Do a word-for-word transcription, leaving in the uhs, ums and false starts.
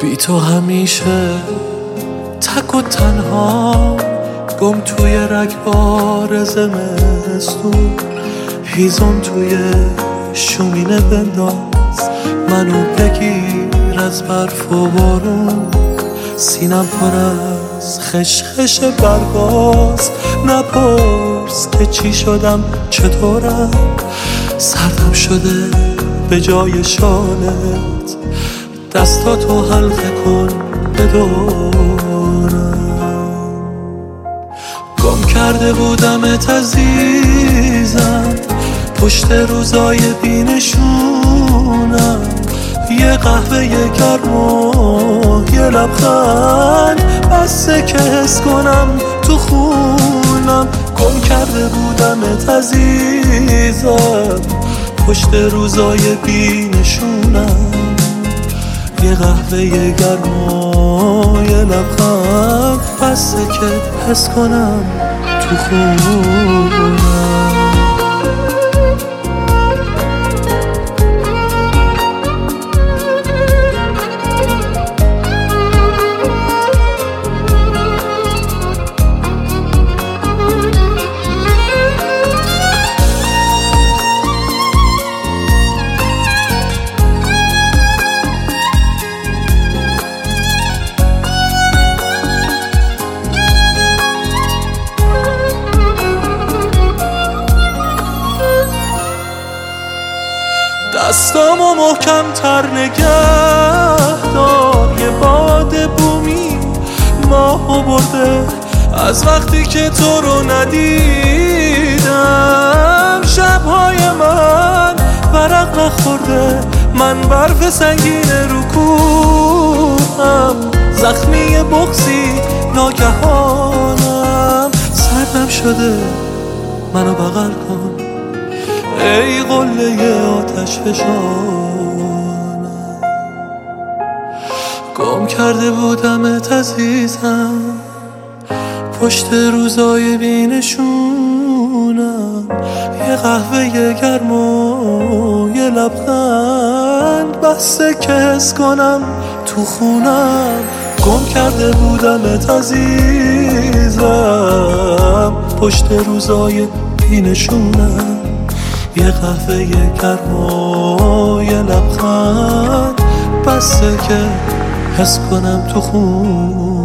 بی تو همیشه تک و تنها، گم توی رگبار زمستون. هیزم توی شومینه بنداز، منو بگیر از برف و بارون. سینم پر از خشخش برگاز، نپرس که چی شدم چطورم. سردم شده به جای شالت، دستاتو حلقه کن بدورم. گم کرده بودمت عزیزم، پشت روزای بینشونم. یه قهوه یه گرم و یه لبخند، بسه که حس کنم تو خونم. گم کرده بودمت عزیزم، پشت روزای بینشونم. یه قهوه یه گرم و یه لبخند، بسه که حس کنم تو خونم. دستامو محکم تر نگه دار، یه باد بومی ماهو برده از وقتی که تو رو ندیدم. شبهای من ورق نخورده، من برف سنگین رو کوهم. زخمی بغضی ناگهانم، سردم شده منو بغل کن ای قله آتش فشانم. گم کرده بودمت عزیزم، پشت روزای بینشونم. یه قهوه یه گرم و یه لبخند، بسه که حس کنم تو خونم. گم کرده بودمت عزیزم، پشت روزای بینشونم. یه قهوه یه گرم و یه لبخند، بسه که حس کنم تو خون.